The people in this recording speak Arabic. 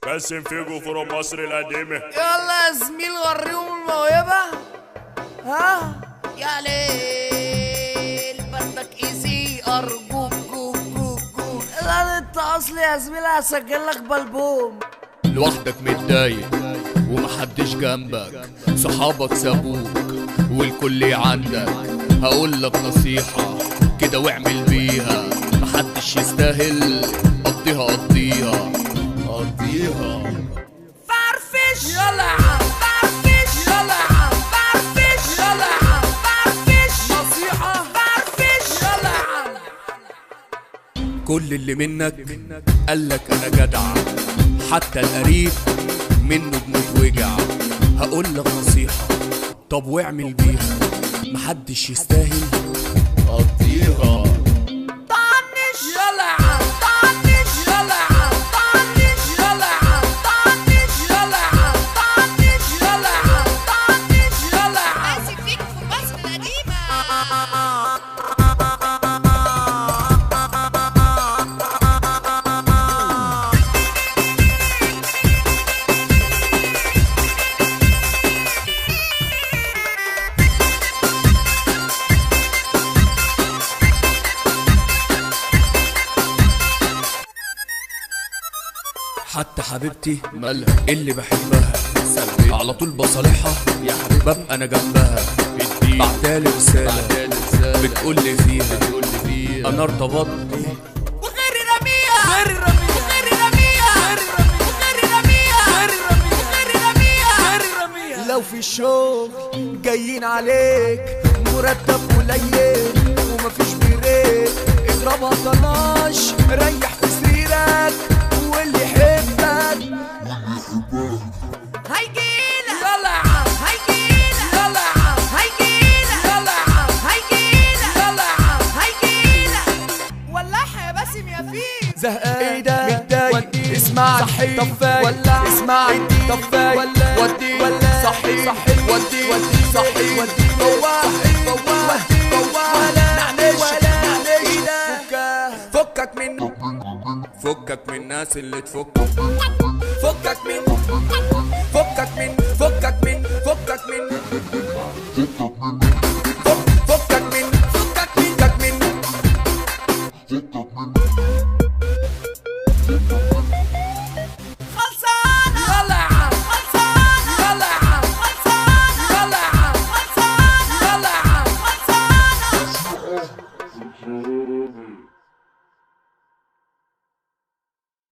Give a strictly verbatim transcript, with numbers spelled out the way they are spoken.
باسم فيجو فروم مصر القديمة. يلا يا زميل وريهم الموهبة. ها يا ليل بدك ايزي ارجوك جوك جوك جوك. لا انت اصلي يا زميل هسجل لك بالبوم. لوحدك متضايق ومحدش جنبك، صحابك سابوك والكل عندك. هقول لك نصيحة كده واعمل بيها، محدش يستاهل. قضيها قضيها قضيها فرفش يلا يا عم فرفش يلا يا عم فرفش يلا يا عم فرفش نصيحة فرفش يلا يا عم. كل اللي منك قالك انا جدع، حتى القريب منه بموت وجع. هقول لك نصيحة طب واعمل بيها، محدش يستاهل. قضيها طنش يلا يا عم طنش يلا يا عم طنش يلا يا عم طنش يلا يا عم طنش يلا يا عم طنش يلا يا عم. باسم فيجو في مصر القديمة. حتى حبيبتي مالها اللي بحبها سلبي، على طول بصالحها يا حبيبي، ببقى انا جنبها. بعتالي رسالة بتقولي فيها انا ارتبطت وغير رميها غير رميها وغير رميها غير رميها وغير رميها غير رميها وغير رميها غير رميها. لو في الشغل جايين عليك مرتب قليل ومفيش بريك، اضربها طناش ريح في سريرك واللي يحبك هيجيلك يلا يا عم هيجيلك يلا يا عم هيجيلك يلا يا عم هيجيلك يلا يا عم هيجيلك. ولعها يا باسم يا فيه زهقان متضايق اسمع صحي طب فايق اسمع طب فايق ودي صحي صحي ودي صحي ودي فواح فواح فواح نعنش نعنش فكك من فكك من الناس اللي تفك. فكك من فكك من فكك من فكك من